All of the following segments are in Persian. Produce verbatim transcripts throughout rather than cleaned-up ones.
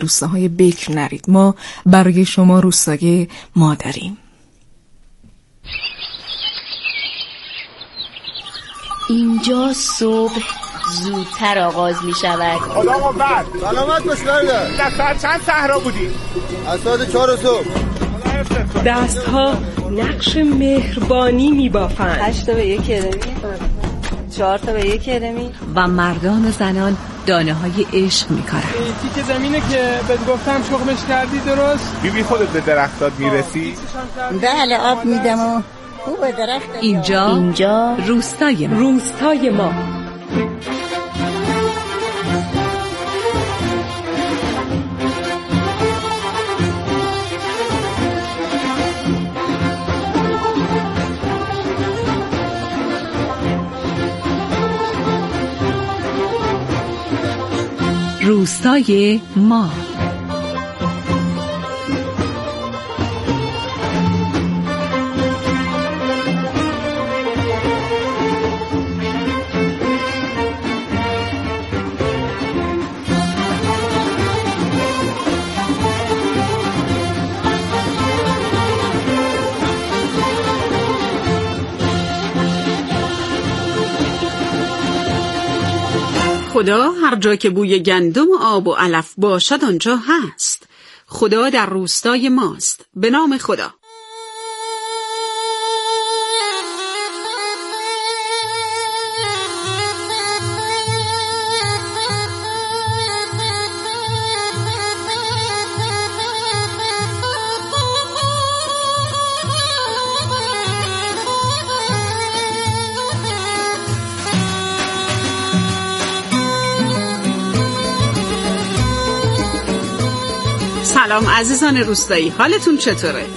روستاهای بکر نرید. ما برای شما روستای ما داریم. اینجا صبح زودتر آغاز می شود. خدا قوت. سلامت باش برادر. در ساعت چند صحرا بودی؟ از ساعت چهار صبح. دستها نقش مهربانی می بافند. هشت تا به یک کرمی، چهار تا به یک کرمی. و مردان و زنان دانه های عشق می کارن. تیک زمینه که بهت گفتم شغلش کردی درست؟ بیبی خودت به درختات میرسی؟ بله آب میدم و خوبه درخت. اینجا اینجا روستای ما. روستای ما. روستای ما. خدا هر جا که بوی گندم و آب و علف باشد آنجا هست. خدا در روستای ماست. به نام خدا. سلام عزیزان روستایی، حالتون چطوره؟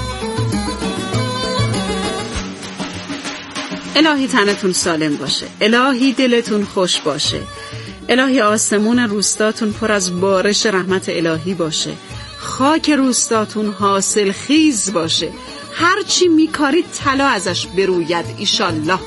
الهی تنتون سالم باشه، الهی دلتون خوش باشه، الهی آسمون روستاتون پر از بارش رحمت الهی باشه، خاک روستاتون حاصل خیز باشه، هرچی میکارید طلا ازش بروید ایشالله.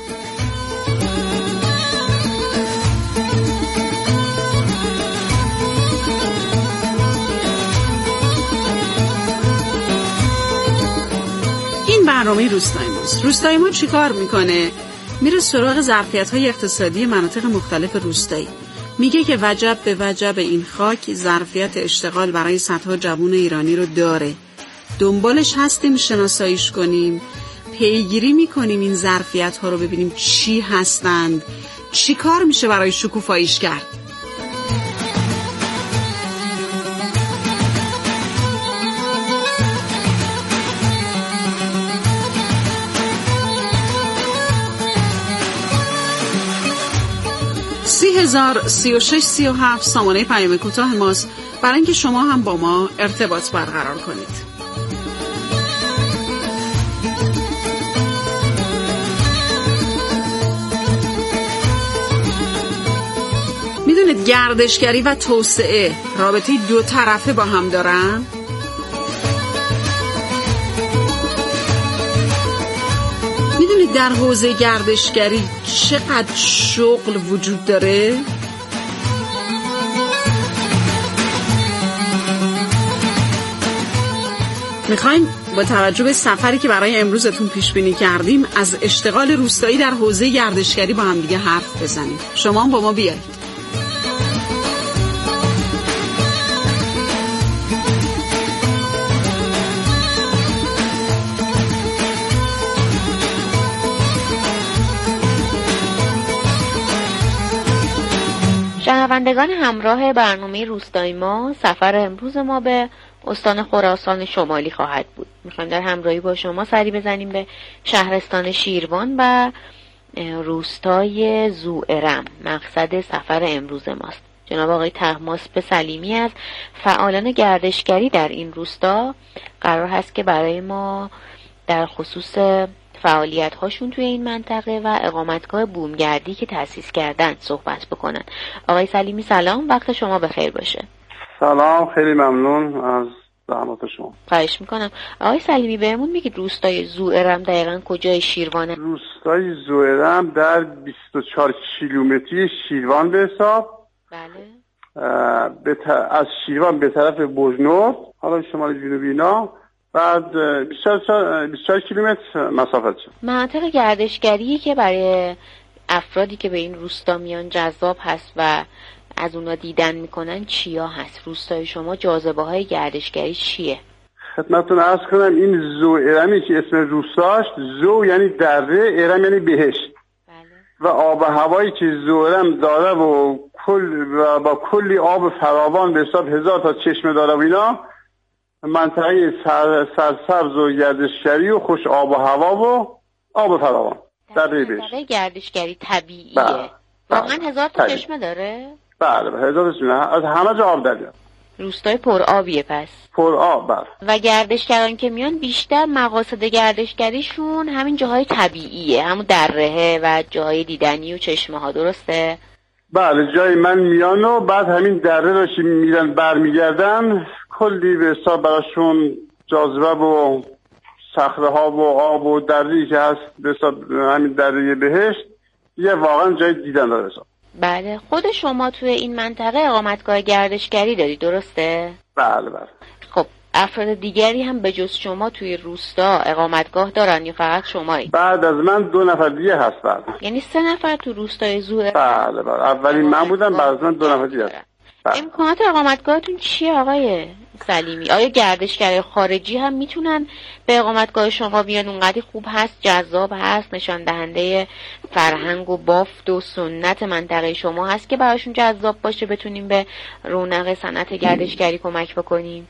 برنامه روستای ماست. روستای ما چی کار میکنه؟ میره سراغ ظرفیت‌های اقتصادی مناطق مختلف روستایی. میگه که وجب به وجب این خاک ظرفیت اشتغال برای صدها جوان ایرانی رو داره. دنبالش هستیم شناساییش کنیم، پیگیری میکنیم این ظرفیت‌ها رو ببینیم چی هستند، چی کار میشه برای شکوفاییش کرد. سی هزار سی و شش سی و هفت سامانه پیام کوتاه ماست برای اینکه شما هم با ما ارتباط برقرار کنید. میدونید گردشگری و توسعه رابطه دو طرفه با هم دارن؟ میدونید در حوزه گردشگری چقدر شغل وجود داره؟ میخوایم با توجه به سفری که برای امروزتون پیش بینی کردیم از اشتغال روستایی در حوزه گردشگری با هم دیگه حرف بزنیم. شما هم با ما بیایید. شنوندگان همراه برنامه روستای ما، سفر امروز ما به استان خراسان شمالی خواهد بود. میخوایم در همراهی با شما سری بزنیم به شهرستان شیروان و روستای زوئرم. مقصد سفر امروز ماست. جناب آقای طهماسب سلیمی از فعالان گردشگری در این روستا قرار هست که برای ما در خصوص فعالیت هاشون توی این منطقه و اقامتگاه بومگردی که تأسیس کردن صحبت بکنن. آقای سلیمی سلام، وقت شما بخیر باشه. سلام، خیلی ممنون از زحمات شما. خواهش میکنم. آقای سلیمی بهمون میگید روستای زوئرم دقیقاً کجای شیروانه؟ روستای زوئرم در بیست و چهار کیلومتری شیروان به حساب. بله. به ت... از شیروان به طرف بوجنور، حالا شمال جنوبی اینا، بعد بیست و چهار کیلومتر مسافت شد. مناطق گردشگری که برای افرادی که به این روستا میان جذاب هست و از اونا دیدن میکنن چیا هست؟ روستای شما جاذبه های گردشگری چیه؟ خدمتتون عرض کنم این زو ارمی که اسم روستاش، زو یعنی دره، ارم یعنی بهشت. بله. و آب و هوایی که زو ارم داره و کل و با کلی آب فراوان به حساب هزار تا چشمه داره و اینا، منطقه سر سرسبز و گردشگری و خوش آب و هوا و آب فراوان در بهشت. منطقه گردشگری طبیعیه. واقعا هزار تا چشمه داره؟ بله هزار تا چشمه، از همه جا آب داره. روستای پر آبیه پس. پر آب بله. و گردشگران که میان بیشتر مقاصد گردشگریشون همین جاهای طبیعیه، همون درهه و جاهای دیدنی و چشمه ها، درسته؟ بله جای من میان و بعد همین دره راشی میرن برمیگردن، کلی به حساب براشون جاذبه و صخره ها و آب و دری که هست به حساب همین دره بهشت یه واقعا جای دیدن داره حساب. بله. خود شما توی این منطقه اقامتگاه گردشگری داری، درسته؟ بله بله. خب افراد دیگری هم به جز شما توی روستا اقامتگاه دارن یا فقط شمایی؟ بعد از من دو نفر دیگه هست. بله. یعنی سه نفر تو روستای زوئرم؟ بله بله. اولی من بودم، بعد از من دو نفر دیگه هست. بله. امکانات اقامتگاهتون چیه آقای سلیمی؟ آیا گردشگرای خارجی هم میتونن به اقامتگاه شما بیان؟ اونقدر خوب هست، جذاب هست، نشان دهنده فرهنگ و بافت و سنت منطقه شما هست که براشون جذاب باشه بتونیم به رونق صنعت گردشگری کمک بکنیم؟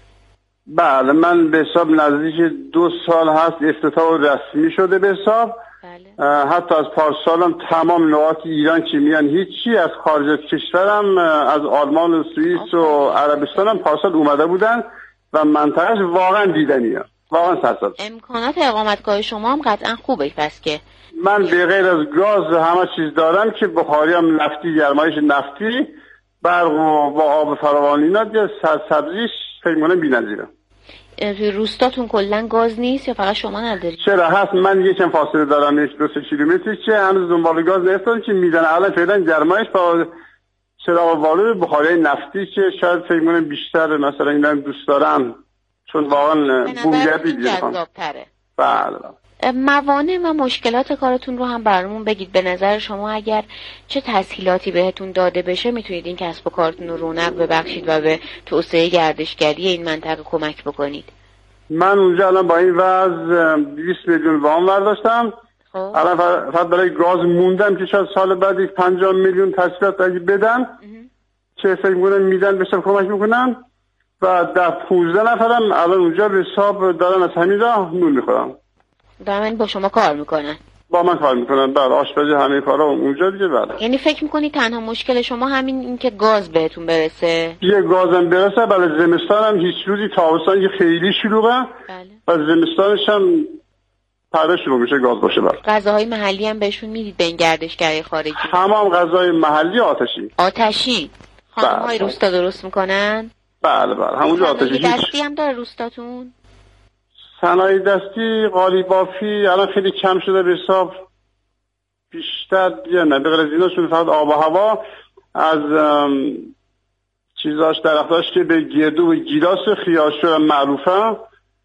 بله من به حساب نزدیک دو سال هست افتتاح رسمی شده به حساب. بله. حتی از پارسالم تمام نقاط ایران که میان هیچی، از خارج از کشورم از آلمان و سوئیس و عربستان هم پارسال اومده بودن و منطقهش واقعا دیدنیه، واقعا سرسبز. امکانات اقامتگاه شما هم قطعا خوبه پس که من به غیر از گاز همه چیز دارم که بخاری هم نفتی، گرمایش نفتی، برق و با آب فراوان اینا دیگه سرسبزیش خیلی مونه بی‌نظیره. توی روستاتون کلا گاز نیست یا فقط شما ندارید؟ چرا هست، من یکم فاصله دارم، یک دو سه کیلومتری که هنوز دنبال گاز نرفتن که میدن. الان فعلا گرمایش با چراغ وارد بخاری نفتی که شاید فکر کنم بیشتر مثلا اینا دوست دارم چون واقعا بومگردی دیگه جذاب‌تره. بله. موانع و مشکلات کارتون رو هم برامون بگید. به نظر شما اگر چه تسهیلاتی بهتون داده بشه میتونید این کسب و کارتون رو رونق ببخشید و به توسعه گردشگری این منطقه کمک بکنید؟ من اونجا الان با این وضع دویست میلیون وام برداشتم. الان فقط برای گاز موندم که شاید سال بعد یک پنجاه میلیون تسهیلات اگه بدن که فکر می‌کنم میدن بشه کمک میکنن و در پانزده نفرم الان اونجا به حساب دارن از همین راه نون میخورم. دارن با شما کار میکنن؟ با من کار میکنن بله، آشپزی همه کارا اونجا دیگه. بله. یعنی فکر میکنی تنها مشکل شما همین این که گاز بهتون برسه؟ یه گازم برسه. بله زمستان هم هیچ روزی، تابستان که خیلی شلوغه. بله. و زمستانش هم پره شروع میشه گاز باشه. بله. غذاهای محلی هم بهشون میدید به این گردشگری خارجی؟ تمام غذای محلی آتشی. آتشی؟ خانم‌های بله. روستا درست میکنن؟ بله بله همونجا آتشی. دستی هم داره روستاتون؟ صنایع دستی، قالی بافی الان خیلی کم شده به حساب، بیشتر دیگه نه، به غیر از ایناشون فقط آب و هوا از چیزاش درختاش که به گردو و گیلاس خیاشو معروفه.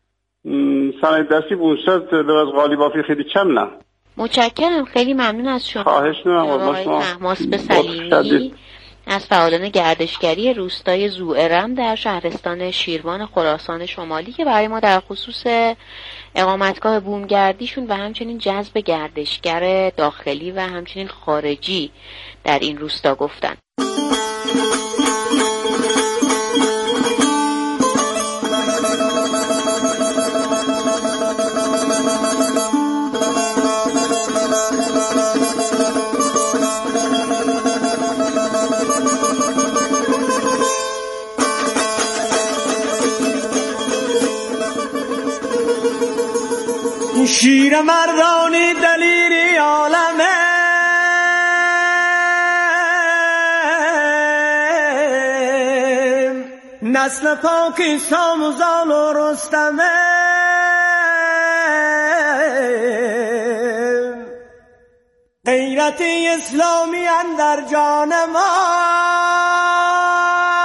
صنایع دستی بونست به از قالی بافی خیلی کم نه. متشکرم، خیلی ممنون از شما. خواهش می‌کنم. آقای طهماسب سلیمی از فعالان گردشگری روستای زوئرم در شهرستان شیروان خراسان شمالی که برای ما در خصوص اقامتگاه بومگردیشون و همچنین جذب گردشگر داخلی و همچنین خارجی در این روستا گفتن. شیر مردانی دلیری عالمه نسل پاکی ساموزان و رستمه غیرت اسلامی اندر جان ما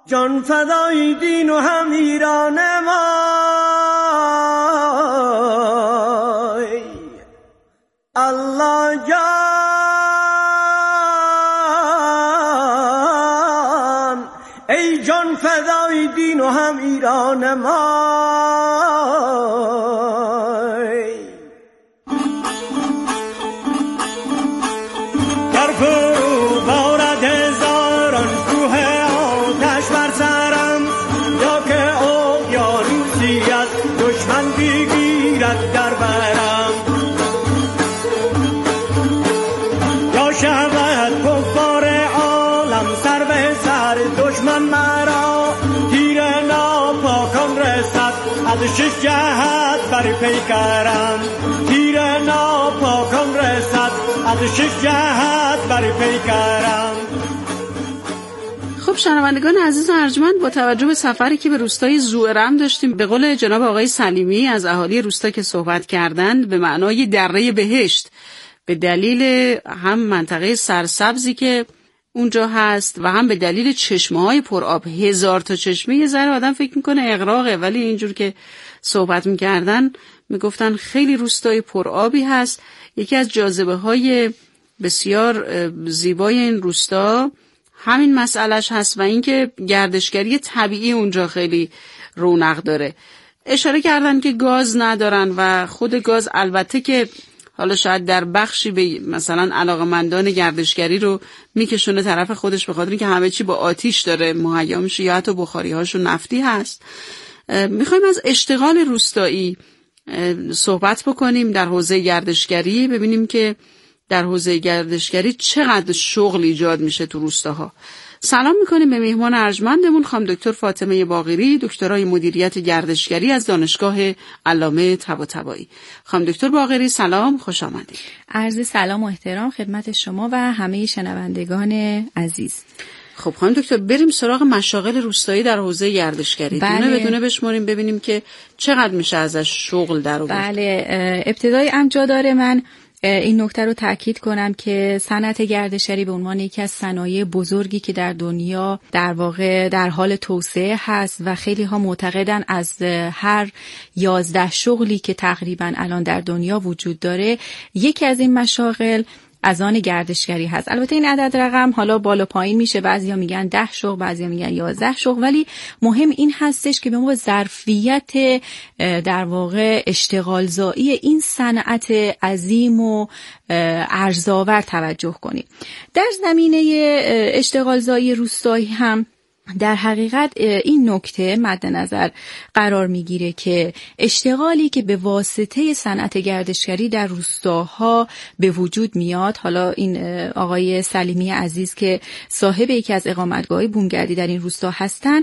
جان فدای دین و هم ایران ما الله جان ای جان فدای دین و هم ایران ما در فرو بارد هزاران کوه آتش بر سرم یا که اقیانوسی از دشمن بگیرد در برم یا شود کفار عالم سر به سر دشمن مرا تیر ناپاکان رسد از شش جهت بر پیکرم تیر ناپاکان رسد از شش جهت بر پیکرم. خب شنوندگان عزیز و ارجمند، با توجه به سفری که به روستای زوئرم داشتیم، به قول جناب آقای سلیمی از اهالی روستا که صحبت کردند، به معنای دره بهشت، به دلیل هم منطقه سرسبزی که اونجا هست و هم به دلیل چشمه‌های پرآب، هزار تا چشمه. یه ذره آدم فکر میکنه اغراقه، ولی اینجور که صحبت میکردن میگفتن خیلی روستای پرآبی هست. یکی از جاذبه‌های بسیار زیبای این روستا همین مسئلهش هست و اینکه گردشگری طبیعی اونجا خیلی رونق داره. اشاره کردن که گاز ندارن و خود گاز البته که حالا شاید در بخشی به مثلا علاقمندان گردشگری رو میکشونه طرف خودش، به خاطر اینکه همه چی با آتیش داره مهیا میشه یا حتی بخاری هاشو نفتی هست. میخوایم از اشتغال روستایی صحبت بکنیم در حوزه گردشگری، ببینیم که در حوزه گردشگری چقدر شغل ایجاد میشه تو روستاها. سلام میکنیم به مهمان ارجمندمون خانم دکتر فاطمه باقری، دکترای مدیریت گردشگری از دانشگاه علامه طباطبایی. خانم دکتر باقری سلام، خوش آمدید. عرض سلام و احترام خدمت شما و همه شنوندگان عزیز. خب خانم دکتر بریم سراغ مشاغل روستایی در حوزه گردشگری. بله. دونه بدونه بشماریم ببینیم که چقدر میشه ازش شغل در آورد. بله، ابتدای امر داره من این نکته رو تاکید کنم که صنعت گردشگری به عنوان یکی از صنایع بزرگی که در دنیا در واقع در حال توسعه هست و خیلی ها معتقدن از هر یازده شغلی که تقریبا الان در دنیا وجود داره، یکی از این مشاغل از آن گردشگری هست. البته این عدد رقم حالا بالا پایین میشه، بعضیا میگن ده شغل، بعضیا میگن یازده شغل، ولی مهم این هستش که به موقع ظرفیت در واقع اشتغالزایی این صنعت عظیم و ارزآور توجه کنیم. در زمینه اشتغالزایی روستایی هم در حقیقت این نکته مد نظر قرار میگیره که اشتغالی که به واسطه صنعت گردشگری در روستاها به وجود میاد، حالا این آقای سلیمی عزیز که صاحب یکی از اقامتگاه‌های بومگردی در این روستا هستن،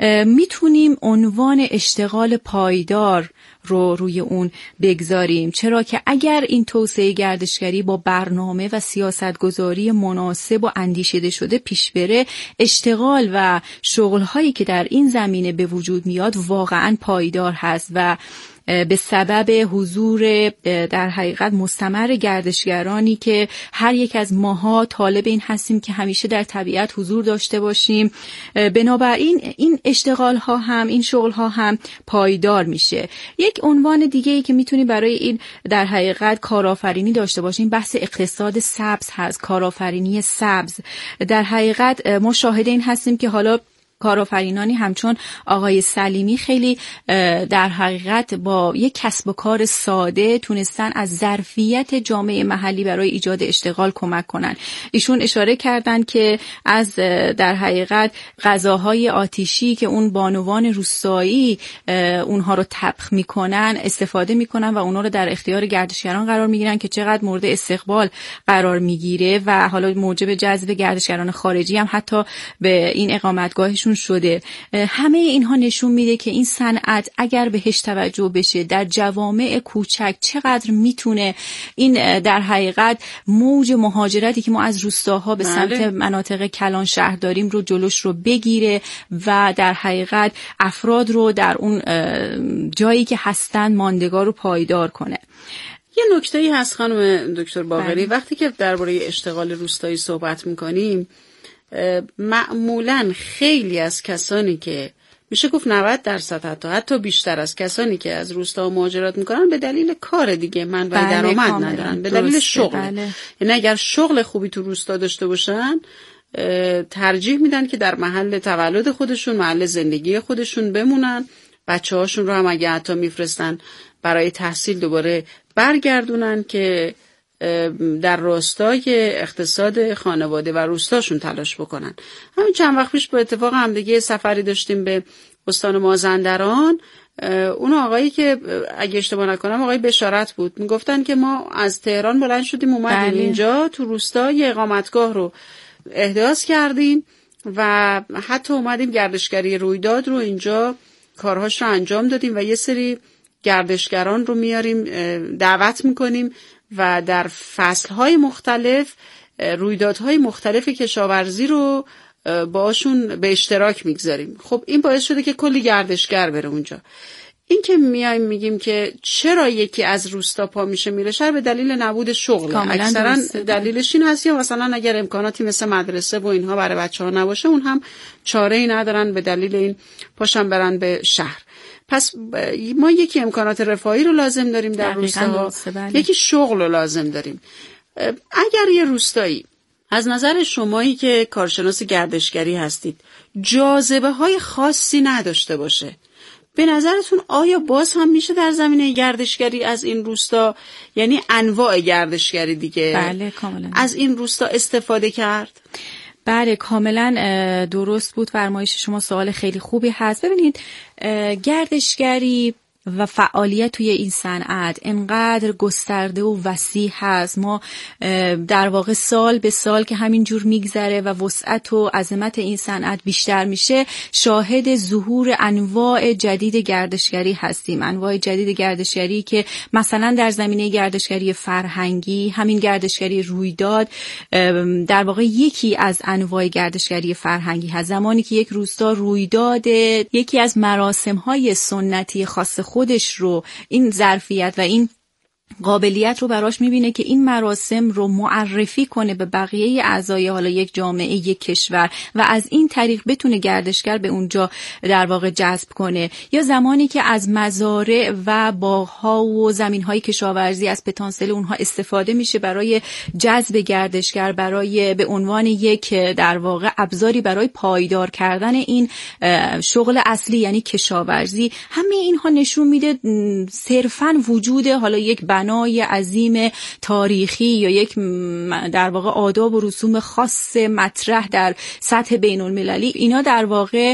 میتونیم عنوان اشتغال پایدار رو روی اون بگذاریم، چرا که اگر این توسعه گردشگری با برنامه و سیاستگذاری مناسب و اندیشیده شده پیش بره، اشتغال و شغل‌هایی که در این زمینه به وجود میاد واقعاً پایدار هست و به سبب حضور در حقیقت مستمر گردشگرانی که هر یک از ماها طالب این هستیم که همیشه در طبیعت حضور داشته باشیم، بنابراین این اشتغال ها هم این شغل ها هم پایدار میشه. یک عنوان دیگه ای که میتونی برای این در حقیقت کارآفرینی داشته باشیم بحث اقتصاد سبز هست، کارآفرینی سبز. در حقیقت ما شاهد این هستیم که حالا کارآفرینانی همچون آقای سلیمی خیلی در حقیقت با یک کسب و کار ساده تونستن از ظرفیت جامعه محلی برای ایجاد اشتغال کمک کنن. ایشون اشاره کردن که از در حقیقت غذاهای آتیشی که اون بانوان روستایی اونها رو طبخ میکنن استفاده میکنن و اونها رو در اختیار گردشگران قرار میگیرن که چقدر مورد استقبال قرار میگیره و حالا موجب جذب گردشگران خارجی هم حتی به این اقامتگاهشون شده. همه اینها نشون میده که این صنعت اگر بهش توجه بشه در جوامع کوچک چقدر میتونه این در حقیقت موج مهاجرتی که ما از روستاها به سمت بله. مناطق کلان شهر داریم رو جلوش رو بگیره و در حقیقت افراد رو در اون جایی که هستن ماندگار و پایدار کنه. یه نکته‌ای هست خانم دکتر باقری، وقتی که درباره اشتغال روستایی صحبت میکنیم معمولاً خیلی از کسانی که میشه گفت نود درصد حتی حتی بیشتر از کسانی که از روستا مهاجرت میکنن به دلیل کار دیگه منبع بله، درآمد ندارن، به دلیل شغل. بله. یعنی اگر شغل خوبی تو روستا داشته باشن ترجیح میدن که در محل تولد خودشون، محل زندگی خودشون بمونن. بچه هاشون رو هم اگه حتی میفرستن برای تحصیل دوباره برگردونن که در راستای اقتصاد خانواده و روستاشون تلاش بکنن. همین چند وقت پیش با اتفاق هم دیگه سفری داشتیم به استان مازندران. اون آقایی که اگه اشتباه نکنم آقای بشارت بود، میگفتن که ما از تهران بلند شدیم اومدیم بله. اینجا تو روستا یه اقامتگاه رو احداث کردیم و حتی اومدیم گردشگری رویداد رو اینجا کارهاش رو انجام دادیم و یه سری گردشگران رو میاریم دعوت میکنیم و در فصلهای مختلف رویدادهای مختلف کشاورزی رو باشون به اشتراک میگذاریم. خب این باعث شده که کلی گردشگر بره اونجا. این که میایم میگیم که چرا یکی از روستا پا میشه میره شهر، به دلیل نبود شغل. اکثرا دلیلش این هست یا مثلا اگر امکاناتی مثل مدرسه و اینها برای بچه‌ها نباشه اون هم چاره‌ای ندارن به دلیل این پاشن برن به شهر. پس ما یکی امکانات رفاهی رو لازم داریم در روستاها، یکی شغل رو لازم داریم. اگر یه روستایی از نظر شمایی که کارشناس گردشگری هستید جاذبه های خاصی نداشته باشه، به نظرتون آیا باز هم میشه در زمینه گردشگری از این روستا، یعنی انواع گردشگری دیگه، بله کاملا، از این روستا استفاده کرد؟ بله کاملا درست بود فرمایش شما. سوال خیلی خوبی هست. ببینید گردشگری و فعالیت توی این صنعت انقدر گسترده و وسیع هست. ما در واقع سال به سال که همین جور میگذره و وسعت و عظمت این صنعت بیشتر میشه شاهد ظهور انواع جدید گردشگری هستیم. انواع جدید گردشگری که مثلا در زمینه گردشگری فرهنگی، همین گردشگری رویداد در واقع یکی از انواع گردشگری فرهنگی هست. زمانی که یک روستا رویداد یکی از مراسم‌های سنتی خاص خودش رو، این ظرفیت و این قابلیت رو براش میبینه که این مراسم رو معرفی کنه به بقیه اعضای حالا یک جامعه، یک کشور و از این طریق بتونه گردشگر به اونجا در واقع جذب کنه. یا زمانی که از مزارع و باغ‌ها و زمین‌های کشاورزی از پتانسیل اونها استفاده میشه برای جذب گردشگر، برای به عنوان یک در واقع ابزاری برای پایدار کردن این شغل اصلی یعنی کشاورزی، همه اینها نشون میده صرفاً وجود حالا یک بنای عظیم تاریخی یا یک در واقع آداب و رسوم خاص مطرح در سطح بین المللی اینا در واقع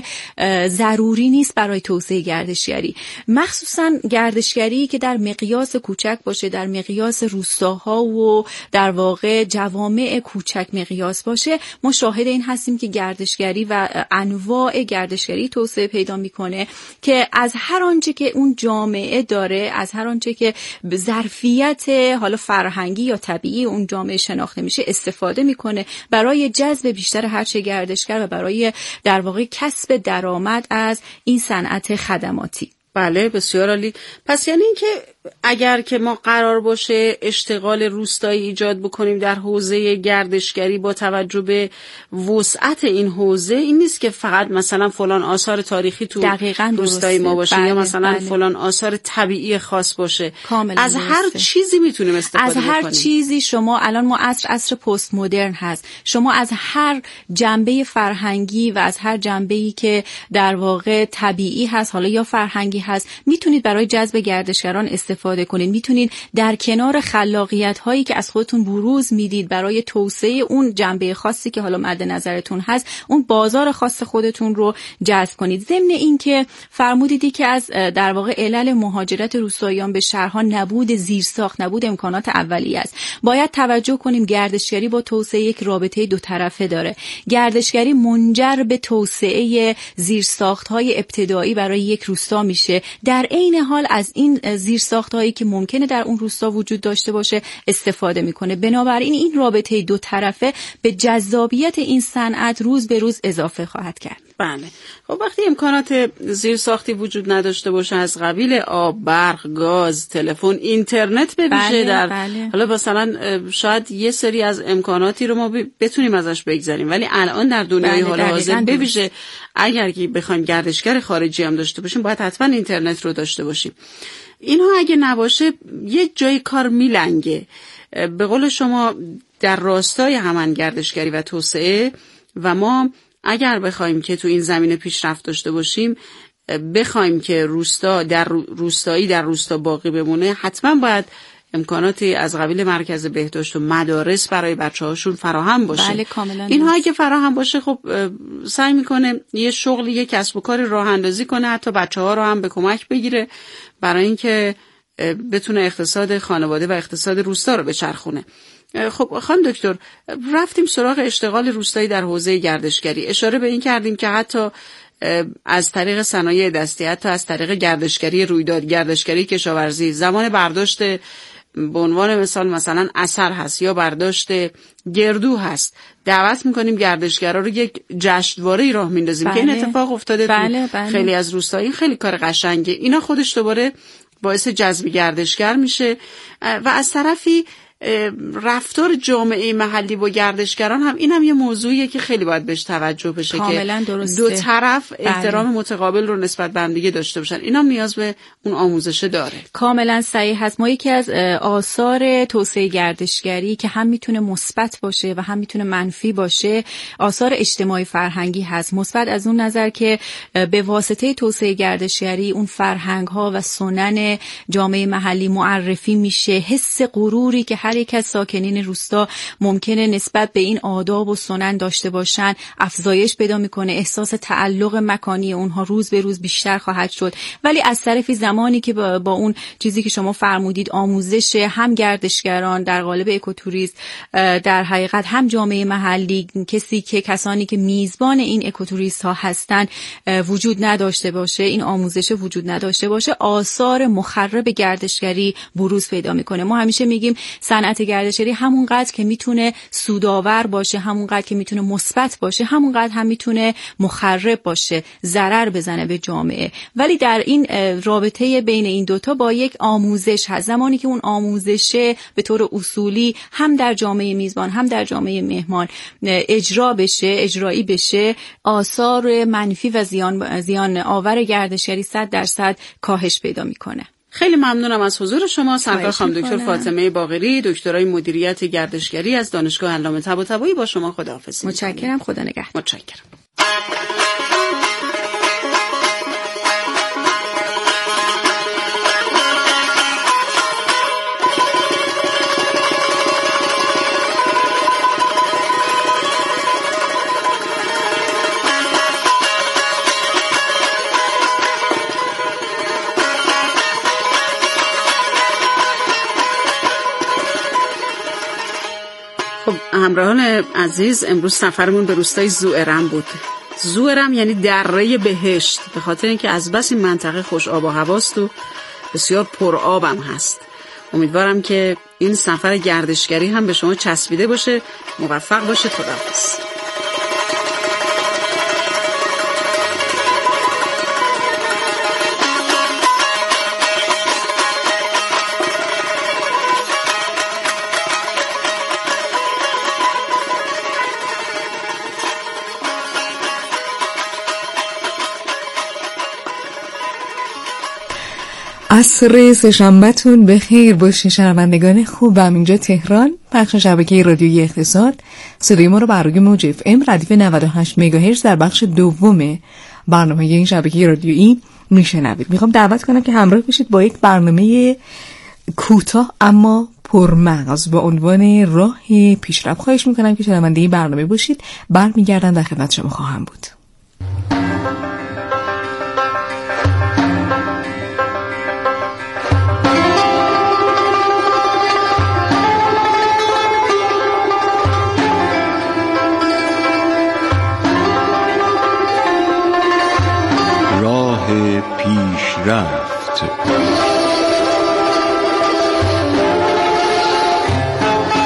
ضروری نیست برای توسعه گردشگری. مخصوصا گردشگری که در مقیاس کوچک باشه، در مقیاس روستاها و در واقع جوامع کوچک مقیاس باشه، ما شاهد این هستیم که گردشگری و انواع گردشگری توسعه پیدا میکنه که از هر آنچه که اون جامعه داره، از هر آنچه که ظرفیت حالا فرهنگی یا طبیعی اون جامعه شناخته میشه استفاده میکنه برای جذب بیشتر هرچه گردشگر و برای در واقع کسب درآمد از این صنعت خدماتی. بله بسیار عالی. پس یعنی این که اگر که ما قرار باشه اشتغال روستایی ایجاد بکنیم در حوزه گردشگری با توجه به وسعت این حوزه، این نیست که فقط مثلا فلان آثار تاریخی تو روستای ما باشه بله، یا مثلا بله. فلان آثار طبیعی خاص باشه. کاملا از درسته. هر چیزی میتونیم استفاده از هر بکنیم. چیزی. شما الان ما عصر عصر پست مدرن هست، شما از هر جنبه فرهنگی و از هر جنبه‌ای که در واقع طبیعی هست حالا یا فرهنگی هست میتونید برای جذب گردشگران استفاده کنید. میتونید در کنار خلاقیت هایی که از خودتون بروز میدید برای توسعه اون جنبه خاصی که حالا مد نظرتون هست، اون بازار خاص خودتون رو جذب کنید. ضمن این که فرمودیدی که از در واقع علل مهاجرت روستاییان به شهرها نبود زیرساخت، نبود امکانات اولیه است. باید توجه کنیم گردشگری با توسعه یک رابطه دو طرفه داره. گردشگری منجر به توسعه زیرساخت‌های ابتدایی برای یک روستا میشه. در عین حال از این زیرساخت‌هایی که ممکنه در اون روستا وجود داشته باشه استفاده میکنه. بنابراین این رابطه دو طرفه به جذابیت این صنعت روز به روز اضافه خواهد کرد. بله. خب وقتی امکانات زیرساختی وجود نداشته باشه از قبیل آب، برق، گاز، تلفن، اینترنت به ویژه بله، در بله. حالا مثلا شاید یه سری از امکاناتی رو ما بتونیم ازش بگذریم، ولی الان در دنیای بله، حال حاضر به ویژه اگر که بخوایم گردشگر خارجی هم داشته باشیم باید حتما اینترنت رو داشته باشیم. اینها اگه نباشه یه جای کار میلنگه. به قول شما در راستای همان گردشگری و توسعه و ما اگر بخوایم که تو این زمینه پیشرفت داشته باشیم، بخوایم که روستا در روستایی در روستا باقی بمونه، حتما باید امکاناتی از قبیل مرکز بهداشت و مدارس برای بچه‌هاشون فراهم باشه. بله کاملا. اینها اگه فراهم باشه خب سعی میکنه یه شغلی، یه کسب و کاری راه اندازی کنه، حتی بچه‌ها رو هم به کمک بگیره برای اینکه بتونه اقتصاد خانواده و اقتصاد روستا رو بچرخونه. خب خانم دکتر، رفتیم سراغ اشتغال روستایی در حوزه گردشگری. اشاره به این کردیم که حتی از طریق صنایع دستی، حتی از طریق گردشگری رویداد، گردشگری کشاورزی، زمان برداشت به عنوان مثال مثلا عسل هست یا برداشت گردو هست، دعوت میکنیم گردشگرا رو یک جشنواره راه میندازیم. بله. که این اتفاق افتاده. بله، بله. خیلی از روستایی خیلی کار قشنگه. اینا خودش دوباره باعث جذب گردشگر میشه و از طرفی رفتار جامعه محلی با گردشگران هم اینم یه موضوعیه که خیلی باید بهش توجه بشه که درسته. دو طرف احترام بله. متقابل رو نسبت به هم دیگه داشته باشن. اینم نیاز به اون آموزشه داره. کاملا صحیح هست. ما یکی از آثار توسعه گردشگری که هم میتونه مثبت باشه و هم میتونه منفی باشه، آثار اجتماعی فرهنگی هست. مثبت از اون نظر که به واسطه توسعه گردشگری اون فرهنگ ها و سنن جامعه محلی معرفی میشه. حس غروری که هر یک از ساکنین روستا ممکنه نسبت به این آداب و سنن داشته باشن افزایش پیدا میکنه. احساس تعلق مکانی اونها روز به روز بیشتر خواهد شد. ولی از طرفی زمانی که با, با اون چیزی که شما فرمودید، آموزش هم گردشگران در قالب اکوتوریسم، در حقیقت هم جامعه محلی، کسی که کسانی که میزبان این اکوتوریست ها هستن وجود نداشته باشه، این آموزش وجود نداشته باشه، آثار مخرب گردشگری بروز پیدا میکنه. ما همیشه میگیم صنعت گردشگری همونقدر که میتونه سودآور باشه، همونقدر که میتونه مثبت باشه، همونقدر هم میتونه مخرب باشه، ضرر بزنه به جامعه. ولی در این رابطه بین این دوتا با یک آموزش هست. زمانی که اون آموزش به طور اصولی هم در جامعه میزبان هم در جامعه مهمان اجرا بشه، اجرایی بشه، آثار منفی و زیان زیان آور گردشگری صد درصد کاهش پیدا میکنه. خیلی ممنونم از حضور شما سرکار خانم دکتر فاطمه باقری، دکترای مدیریت گردشگری از دانشگاه علامه طباطبایی. با شما خداحافظی. متشکرم. خدا نگهدار. متشکرم. خب همراهان عزیز، امروز سفرمون به روستای زوئرم بود. زوئرم یعنی دره بهشت، به خاطر اینکه از بس این منطقه خوش آب و هواست و بسیار پر آبم هست. امیدوارم که این سفر گردشگری هم به شما چسبیده باشه. موفق باشید. خداحافظ. عصر سه‌شنبه‌تون بخیر باشه شنوندگان خوبم. اینجا تهران، بخش شبکه رادیویی اقتصاد. صدای ما رو بر روی موج اف ام ردیف نود و هشت مگاهرتز در بخش دوم برنامه این شبکه رادیویی میشنوید. میخوام دعوت کنم که همراه بشید با یک برنامه کوتاه اما پرمغز با عنوان راه پیشرفت. خواهش میکنم که شنونده این برنامه باشید. برمیگردم در خدمت شما خواهم بود. پیشرفت.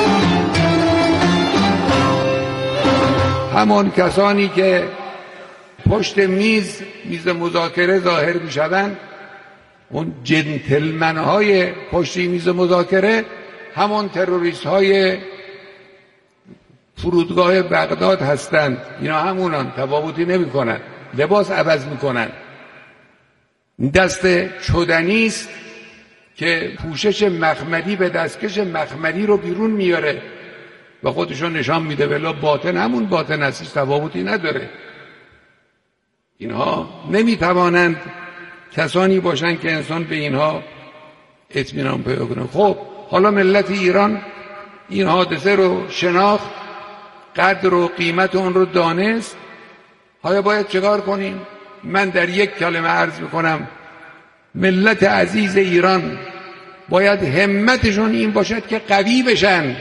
همان کسانی که پشت میز میز مذاکره ظاهر میشوند، اون جنتلمن های پشت میز مذاکره همون تروریست های فرودگاه بغداد هستند. اینا همونان، تفاوتی نمی کنن، لباس عوض میکنن. دست چدنی است که پوشش مخملی به دستکش مخملی رو بیرون میاره و خودشون نشان میده، ولی باطن همون باطن است، تفاوتی نداره. اینها نمیتوانند کسانی باشند که انسان به اینها اطمینان پیدا کنه. خب حالا ملت ایران این حادثه رو شناخت، قدر و قیمت اون رو دانست. حالا باید چیکار کنیم؟ من در یک کلمه عرض میکنم، ملت عزیز ایران باید همتشون این باشد که قوی بشن.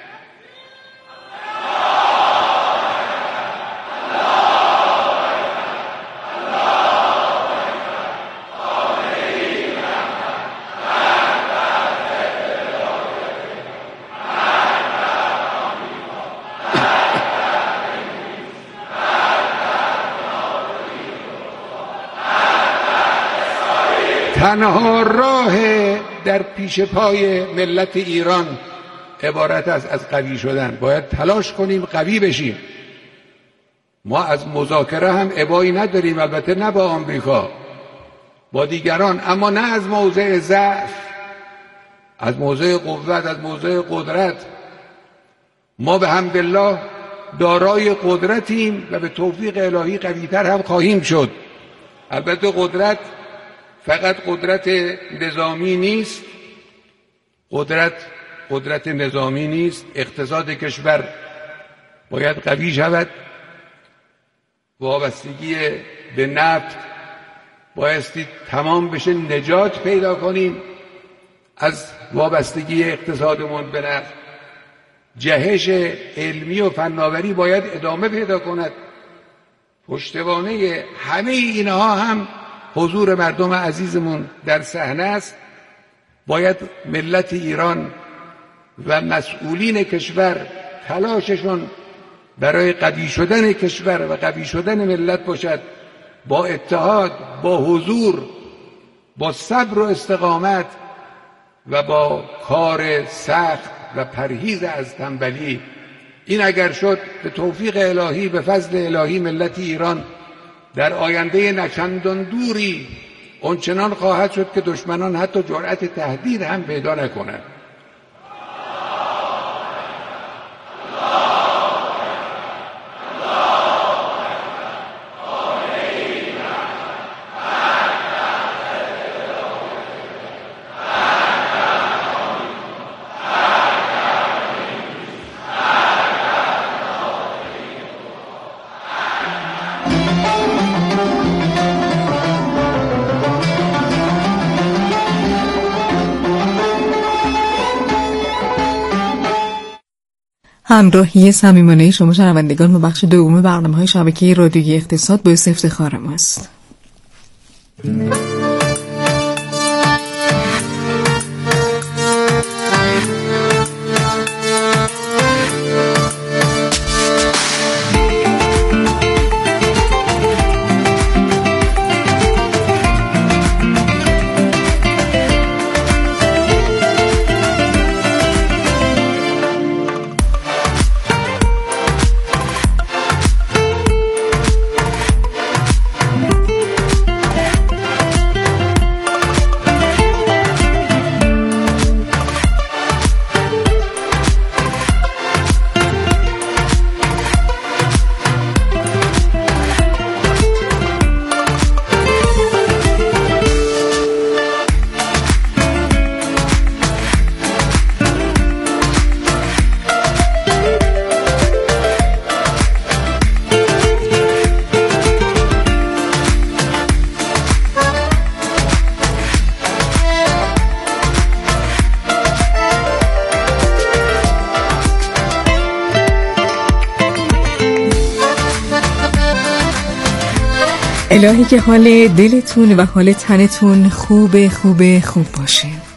تنها راه در پیش پای ملت ایران عبارت است از قوی شدن. باید تلاش کنیم قوی بشیم. ما از مذاکره هم ابایی نداریم، البته نه با آمریکا، با دیگران، اما نه از موضع ضعف، از موضع قوت، از موضع قدرت. ما به حمدالله دارای قدرتیم و به توفیق الهی قوی‌تر هم خواهیم شد. البته قدرت فقط قدرت نظامی نیست، قدرت قدرت نظامی نیست. اقتصاد کشور باید قوی شود، وابستگی به نفت بایستی تمام بشه، نجات پیدا کنیم از وابستگی اقتصادمون به نفت. جهش علمی و فناوری باید ادامه پیدا کند. پشتوانه همه اینها هم حضور مردم عزیزمون در صحنه است. باید ملت ایران و مسئولین کشور تلاششون برای قوی شدن کشور و قوی شدن ملت باشد، با اتحاد، با حضور، با صبر و استقامت و با کار سخت و پرهیز از تنبلی. این اگر شد به توفیق الهی، به فضل الهی، ملت ایران در آینده نچندان دوری اونچنان خواهد شد که دشمنان حتی جرأت تهدید هم پیدا نکنند. همراهی صمیمانه شما شنوندگان با بخش دوم برنامه‌های شبکه رادیویی اقتصاد باعث افتخار ماست. الهی که حال دلتون و حال تنتون خوب خوب خوب باشه.